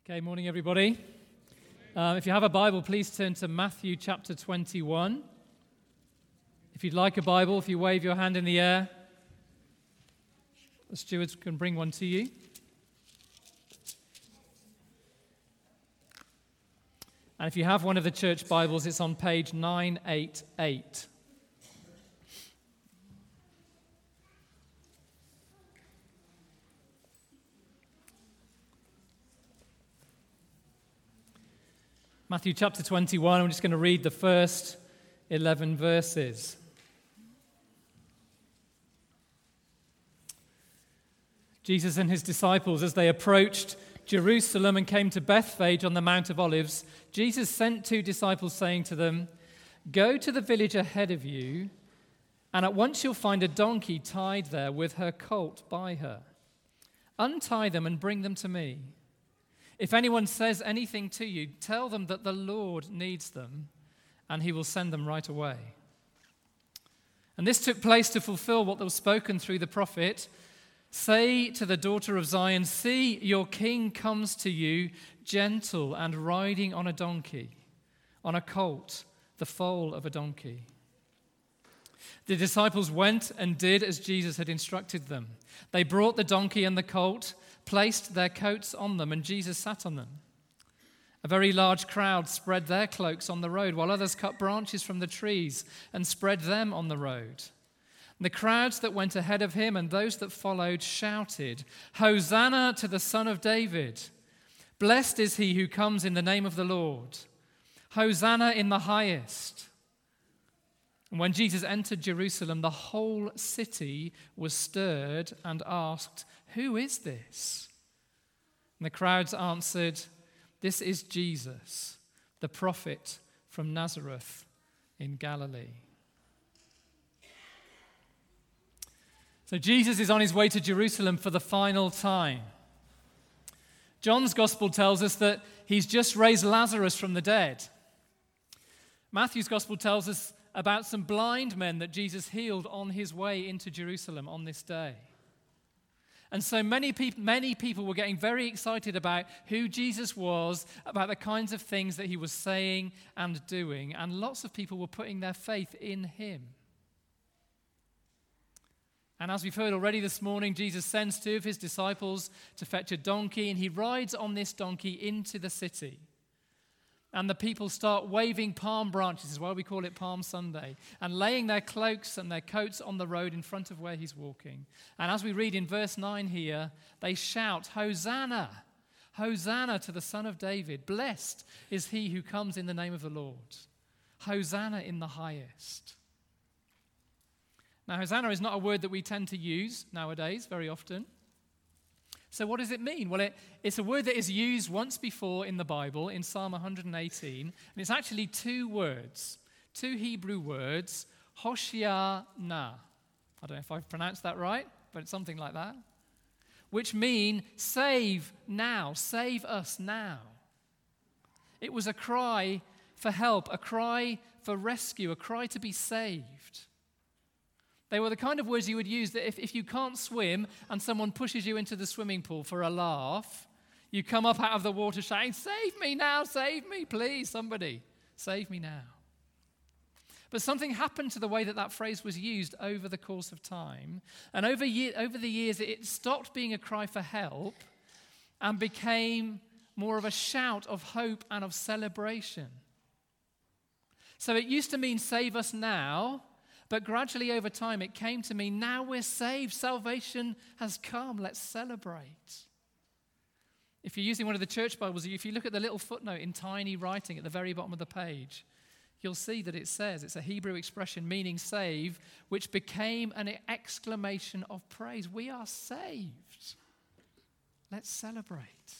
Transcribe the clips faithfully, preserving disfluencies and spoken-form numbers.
Okay, morning everybody. Uh, if you have a Bible, please turn to Matthew chapter twenty-one. If you'd like a Bible, if you wave your hand in the air, the stewards can bring one to you. And if you have one of the church Bibles, it's on page nine eighty-eight. Matthew chapter twenty-one, I'm just going to read the first eleven verses. Jesus and his disciples, as they approached Jerusalem and came to Bethphage on the Mount of Olives, Jesus sent two disciples, saying to them, "Go to the village ahead of you, and at once you'll find a donkey tied there with her colt by her. Untie them and bring them to me. If anyone says anything to you, tell them that the Lord needs them, and he will send them right away." And this took place to fulfill what was spoken through the prophet. "Say to the daughter of Zion, see, your king comes to you, gentle and riding on a donkey, on a colt, the foal of a donkey." The disciples went and did as Jesus had instructed them. They brought the donkey and the colt, placed their coats on them, and Jesus sat on them. A very large crowd spread their cloaks on the road, while others cut branches from the trees and spread them on the road. The crowds that went ahead of him and those that followed shouted, "Hosanna to the Son of David! Blessed is he who comes in the name of the Lord! Hosanna in the highest!" And when Jesus entered Jerusalem, the whole city was stirred and asked, "Who is this?" And the crowds answered, "This is Jesus, the prophet from Nazareth in Galilee." So Jesus is on his way to Jerusalem for the final time. John's gospel tells us that he's just raised Lazarus from the dead. Matthew's gospel tells us about some blind men that Jesus healed on his way into Jerusalem on this day. And so many people, many people were getting very excited about who Jesus was, about the kinds of things that he was saying and doing, and lots of people were putting their faith in him. And as we've heard already this morning, Jesus sends two of his disciples to fetch a donkey, and he rides on this donkey into the city. And the people start waving palm branches, is why we call it Palm Sunday, and laying their cloaks and their coats on the road in front of where he's walking. And as we read in verse nine here, they shout, "Hosanna! Hosanna to the Son of David! Blessed is he who comes in the name of the Lord! Hosanna in the highest!" Now, Hosanna is not a word that we tend to use nowadays very often. So what does it mean? Well, it, it's a word that is used once before in the Bible, in Psalm one hundred eighteen, and it's actually two words, two Hebrew words, Hoshiana. I don't know if I've pronounced that right, but it's something like that, which mean save now, save us now. It was a cry for help, a cry for rescue, a cry to be saved. They were the kind of words you would use that if, if you can't swim and someone pushes you into the swimming pool for a laugh, you come up out of the water shouting, "Save me now, save me, please, somebody, save me now." But something happened to the way that that phrase was used over the course of time. And over, year, over the years, it stopped being a cry for help and became more of a shout of hope and of celebration. So it used to mean save us now, but gradually over time, it came to me, now we're saved. Salvation has come. Let's celebrate. If you're using one of the church Bibles, if you look at the little footnote in tiny writing at the very bottom of the page, you'll see that it says, it's a Hebrew expression meaning save, which became an exclamation of praise. We are saved. Let's celebrate.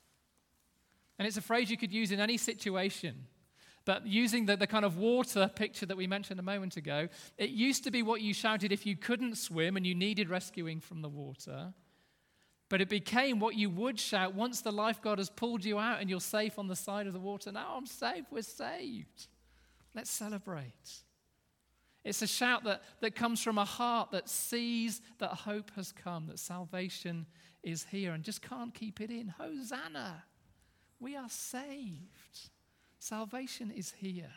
And it's a phrase you could use in any situation. But using the, the kind of water picture that we mentioned a moment ago, it used to be what you shouted if you couldn't swim and you needed rescuing from the water. But it became what you would shout once the lifeguard has pulled you out and you're safe on the side of the water. Now I'm safe, we're saved. Let's celebrate. It's a shout that, that comes from a heart that sees that hope has come, that salvation is here and just can't keep it in. Hosanna! We are saved. Salvation is here.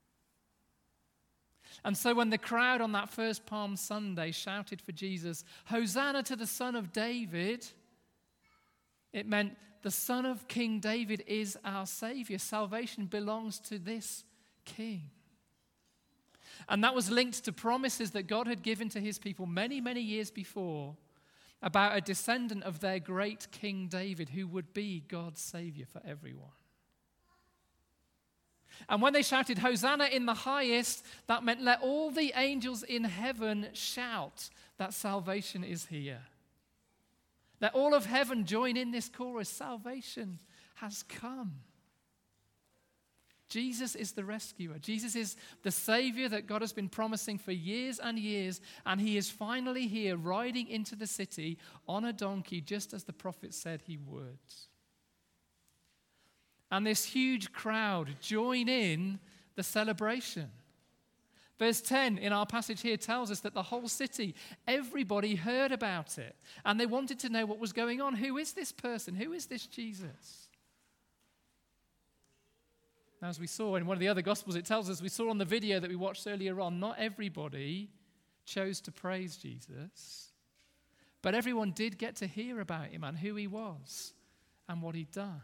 And so when the crowd on that first Palm Sunday shouted for Jesus, "Hosanna to the Son of David," it meant the Son of King David is our Savior. Salvation belongs to this King. And that was linked to promises that God had given to his people many, many years before about a descendant of their great King David who would be God's Savior for everyone. And when they shouted, "Hosanna in the highest," that meant let all the angels in heaven shout that salvation is here. Let all of heaven join in this chorus. Salvation has come. Jesus is the rescuer. Jesus is the Savior that God has been promising for years and years, and he is finally here riding into the city on a donkey, just as the prophet said he would. And this huge crowd join in the celebration. Verse ten in our passage here tells us that the whole city, everybody heard about it, and they wanted to know what was going on. Who is this person? Who is this Jesus? As we saw in one of the other Gospels, it tells us, we saw on the video that we watched earlier on, not everybody chose to praise Jesus, but everyone did get to hear about him and who he was and what he'd done.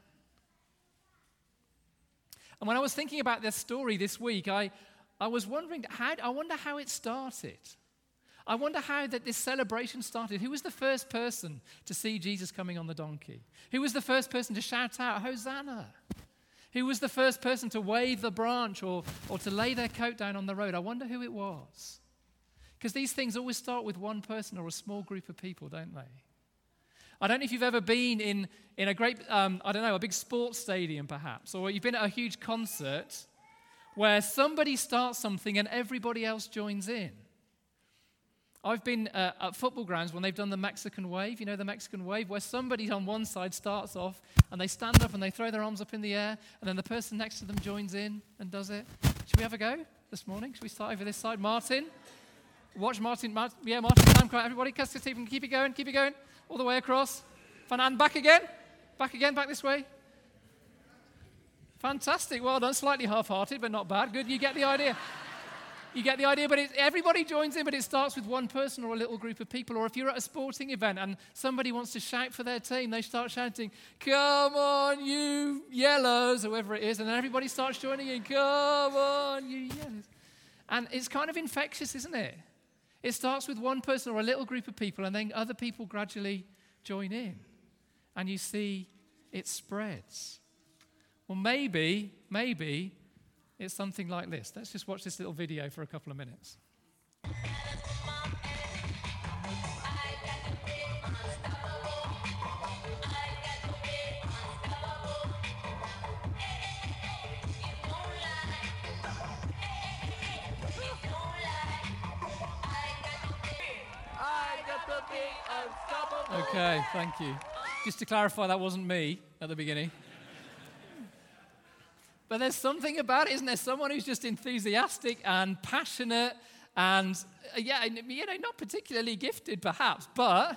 And when I was thinking about this story this week, I, I was wondering, how, I wonder how it started. I wonder how that this celebration started. Who was the first person to see Jesus coming on the donkey? Who was the first person to shout out, "Hosanna"? Who was the first person to wave the branch or, or to lay their coat down on the road? I wonder who it was. Because these things always start with one person or a small group of people, don't they? I don't know if you've ever been in, in a great, um, I don't know, a big sports stadium perhaps, or you've been at a huge concert where somebody starts something and everybody else joins in. I've been uh, at football grounds when they've done the Mexican wave, you know the Mexican wave, where somebody on one side starts off and they stand up and they throw their arms up in the air and then the person next to them joins in and does it. Should we have a go this morning? Should we start over this side? Martin? Watch Martin. Martin yeah, Martin, Sam, everybody, keep it going, keep it going. All the way across. And back again. Back again, back this way. Fantastic. Well done. Slightly half-hearted, but not bad. Good. You get the idea. You get the idea, but it, everybody joins in, but it starts with one person or a little group of people. Or if you're at a sporting event and somebody wants to shout for their team, they start shouting, "Come on, you yellows," or whoever it is, and then everybody starts joining in, "Come on, you yellows." And it's kind of infectious, isn't it? It starts with one person or a little group of people, and then other people gradually join in. And you see it spreads. Well, maybe, maybe it's something like this. Let's just watch this little video for a couple of minutes. Okay, thank you. Just to clarify, that wasn't me at the beginning. But there's something about it, isn't there? Someone who's just enthusiastic and passionate and, uh, yeah, you know, not particularly gifted perhaps, but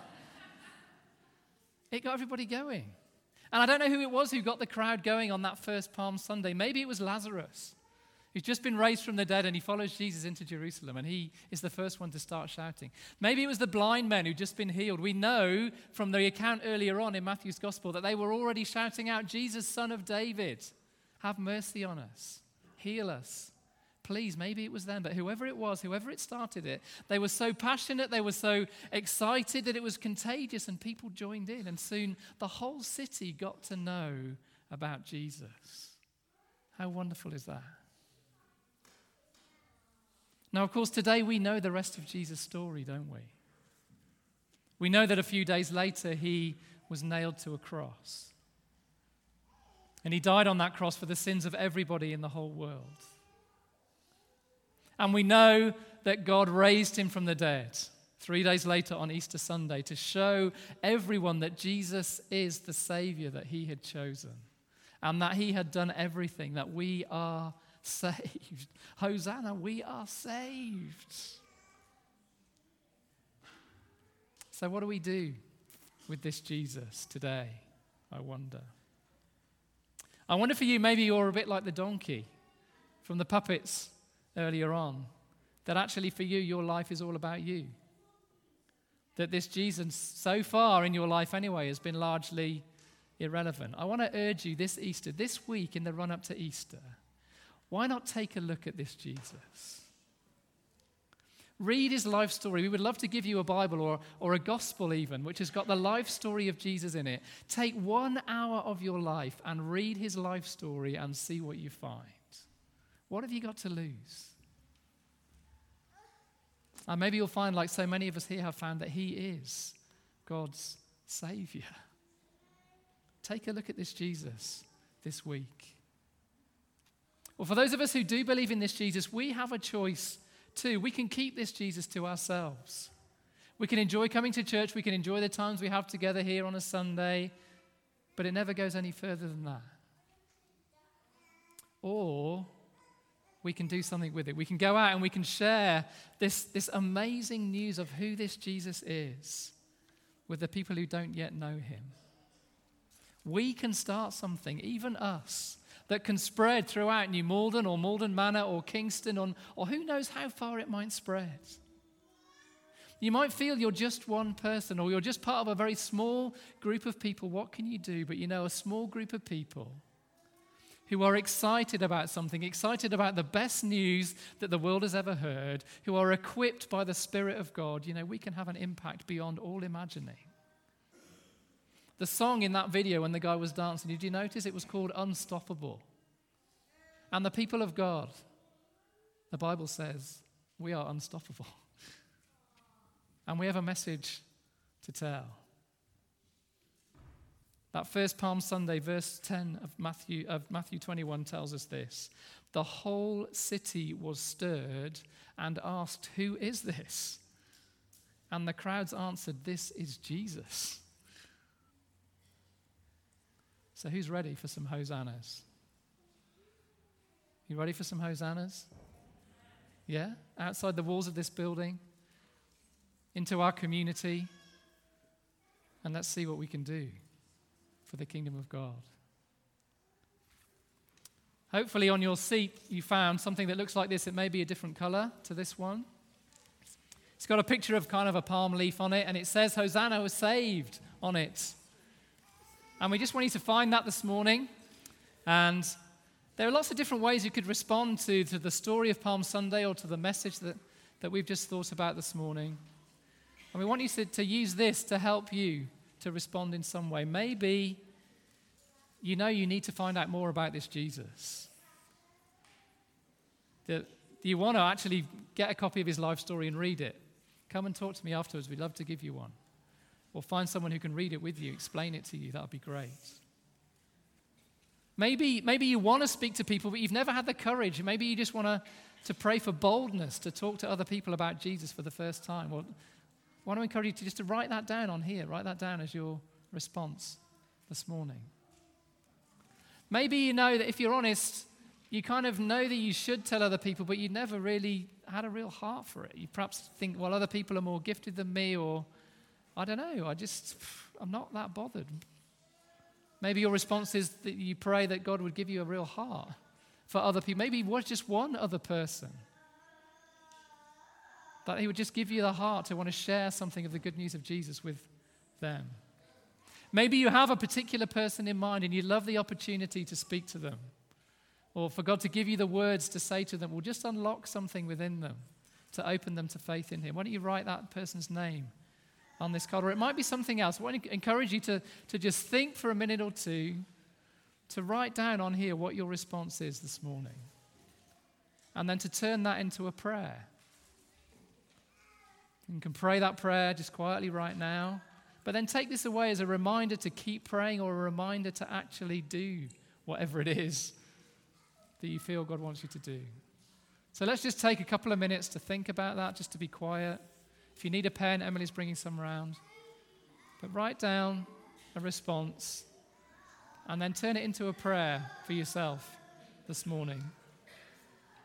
it got everybody going. And I don't know who it was who got the crowd going on that first Palm Sunday. Maybe it was Lazarus, who's just been raised from the dead and he follows Jesus into Jerusalem and he is the first one to start shouting. Maybe it was the blind men who'd just been healed. We know from the account earlier on in Matthew's Gospel that they were already shouting out, "Jesus, Son of David, have mercy on us, heal us." Please, maybe it was them, but whoever it was, whoever it started it, they were so passionate, they were so excited that it was contagious and people joined in and soon the whole city got to know about Jesus. How wonderful is that? Now, of course, today we know the rest of Jesus' story, don't we? We know that a few days later he was nailed to a cross. And he died on that cross for the sins of everybody in the whole world. And we know that God raised him from the dead three days later on Easter Sunday to show everyone that Jesus is the Savior that he had chosen and that he had done everything, that we are saved. Hosanna, we are saved. So what do we do with this Jesus today, I wonder? I wonder for you, maybe you're a bit like the donkey from the puppets earlier on, that actually for you, your life is all about you. That this Jesus, so far in your life anyway, has been largely irrelevant. I want to urge you this Easter, this week in the run-up to Easter, why not take a look at this Jesus? Read his life story. We would love to give you a Bible or, or a gospel even, which has got the life story of Jesus in it. Take one hour of your life and read his life story and see what you find. What have you got to lose? And maybe you'll find, like so many of us here have found, that he is God's Savior. Take a look at this Jesus this week. Well, for those of us who do believe in this Jesus, we have a choice too. We can keep this Jesus to ourselves. We can enjoy coming to church. We can enjoy the times we have together here on a Sunday, but it never goes any further than that. Or we can do something with it. We can go out and we can share this, this amazing news of who this Jesus is with the people who don't yet know him. We can start something, even us, that can spread throughout New Malden or Malden Manor or Kingston or, or who knows how far it might spread. You might feel you're just one person or you're just part of a very small group of people. What can you do? But you know, a small group of people who are excited about something, excited about the best news that the world has ever heard, who are equipped by the Spirit of God, you know, we can have an impact beyond all imagining. The song in that video when the guy was dancing, did you notice it was called Unstoppable? And the people of God, the Bible says, we are unstoppable. And we have a message to tell. That first Palm Sunday, verse ten of Matthew, of Matthew twenty-one tells us this. The whole city was stirred and asked, who is this? And the crowds answered, this is Jesus. So who's ready for some hosannas? You ready for some hosannas? Yeah? Outside the walls of this building, into our community, and let's see what we can do for the kingdom of God. Hopefully on your seat you found something that looks like this. It may be a different color to this one. It's got a picture of kind of a palm leaf on it, and it says, Hosanna was saved on it. And we just want you to find that this morning. And there are lots of different ways you could respond to, to the story of Palm Sunday or to the message that, that we've just thought about this morning. And we want you to, to use this to help you to respond in some way. Maybe you know you need to find out more about this Jesus. Do, do you want to actually get a copy of his life story and read it? Come and talk to me afterwards. We'd love to give you one. Or find someone who can read it with you, explain it to you. That would be great. Maybe, maybe you want to speak to people, but you've never had the courage. Maybe you just want to, to pray for boldness to talk to other people about Jesus for the first time. Well, I want to encourage you to just to write that down on here. Write that down as your response this morning. Maybe you know that if you're honest, you kind of know that you should tell other people, but you never really had a real heart for it. You perhaps think, well, other people are more gifted than me, or I don't know, I just, I'm not that bothered. Maybe your response is that you pray that God would give you a real heart for other people. Maybe just one other person. That he would just give you the heart to want to share something of the good news of Jesus with them. Maybe you have a particular person in mind and you love the opportunity to speak to them. Or for God to give you the words to say to them, will just unlock something within them to open them to faith in him. Why don't you write that person's name on this card? Or it might be something else. I want to encourage you to, to just think for a minute or two, to write down on here what your response is this morning. And then to turn that into a prayer. You can pray that prayer just quietly right now. But then take this away as a reminder to keep praying, or a reminder to actually do whatever it is that you feel God wants you to do. So let's just take a couple of minutes to think about that, just to be quiet. If you need a pen, Emily's bringing some around. But write down a response and then turn it into a prayer for yourself this morning.